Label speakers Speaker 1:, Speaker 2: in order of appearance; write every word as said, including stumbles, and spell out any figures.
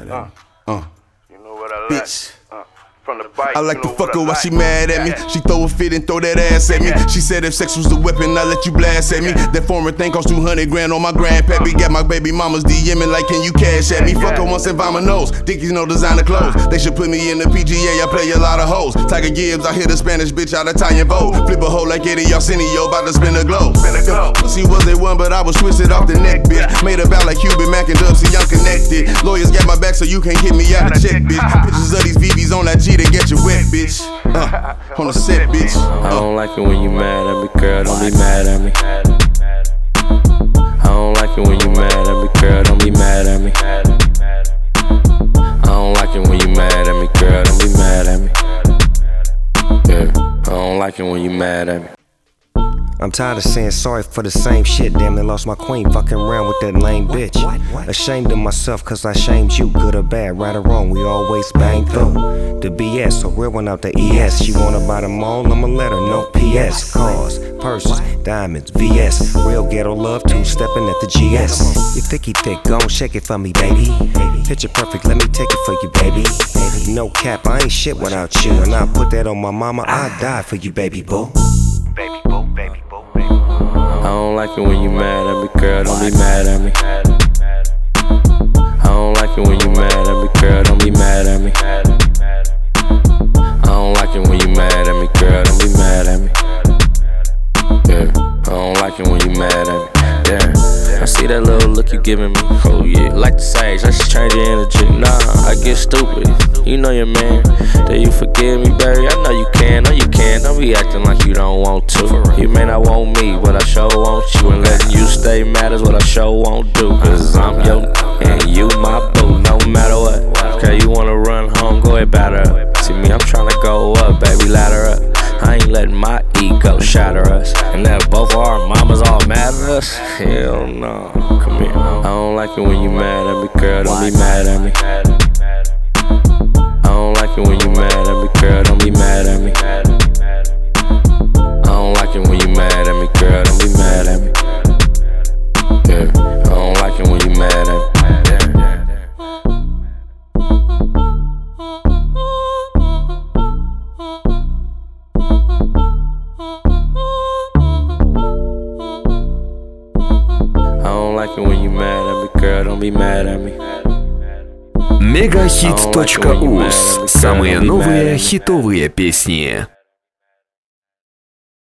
Speaker 1: mad at me. Uh.
Speaker 2: You know what I like?
Speaker 1: Bitch.
Speaker 2: Uh. From the bike,
Speaker 1: I like
Speaker 2: you
Speaker 1: to
Speaker 2: know
Speaker 1: fuck
Speaker 2: what
Speaker 1: her
Speaker 2: I
Speaker 1: while
Speaker 2: like.
Speaker 1: she mad at me. She throw a fit and throw that ass at me. She said if sex was the weapon, I let you blast at me. That foreign thing cost two hundred grand on my grandpappy. Got my baby mamas DMing like, can you cash at me? Fuck her once and find my nose. Dickies no designer clothes. They should put me in the P G A, I play a lot of hoes. Tiger Gibbs, I hit a Spanish bitch out of Italian Vogue. Flip a hoe like Eddie Arsenio, about to spin a globe. Pussy was a one, but I was twisted off the neck, bitch. Made a vow like Cuban Mac and Dub, see I'm connected. Lawyers got my back so you can't get me out of check, bitch. Pictures of these V Vs on that G to get you wet, bitch. Uh, on the set, bitch.
Speaker 3: I don't like it when you mad at me, girl, don't be mad at me. I don't like it when you mad at me, girl, don't be mad at me. I don't like it when you mad at me, girl, don't be mad at me. Yeah, I don't like it when you mad at me.
Speaker 4: I'm tired of saying sorry for the same shit. Damn, they lost my queen fucking around with that lame bitch. Ashamed of myself cause I shamed you. Good or bad, right or wrong, we always bang through the B S, so real one out the E S. She wanna buy them all, I'ma let her know P S. Cars, purses, diamonds, V S. Real ghetto love, two stepping at the G S. You thicky thick, gon' shake it for me, baby. Picture perfect, let me take it for you, baby. No cap, I ain't shit without you. And I put that on my mama, I'd die for you, baby boo. Baby boo, baby boo, baby boo.
Speaker 3: I don't like it when you mad at me, girl, don't be mad at me. I don't like it when you mad at me, girl, don't be mad at me. I don't like it when you mad at me, girl, don't be mad at me. Yeah, I don't like it when you mad at me. Yeah, I see that little look you giving me. Oh yeah, like the sage, I just change your energy. Nah, I get stupid. You know your man. Do you forgive me, baby? I know you can, know you can. Don't be acting like you don't want to. You may not want me, but I sure want you. And letting you stay mad is what I sure won't do. Cause I'm your and you my boo, no matter what. Okay, you wanna run home, go ahead, batter up. See me, I'm tryna go up, baby, ladder up. I ain't letting my ego shatter us. And that both of our mamas all mad at us? Hell no, come here. I don't like it when you mad at me, girl, don't be mad at me. I don't like it when you mad at me, girl, don't be mad at me. I don't like it when you mad at me, girl, don't be mad at me. Yeah, I don't like it when you mad at me. When you mad at me, girl, don't be mad at me.
Speaker 5: Мегахит.ус. Самые новые хитовые песни.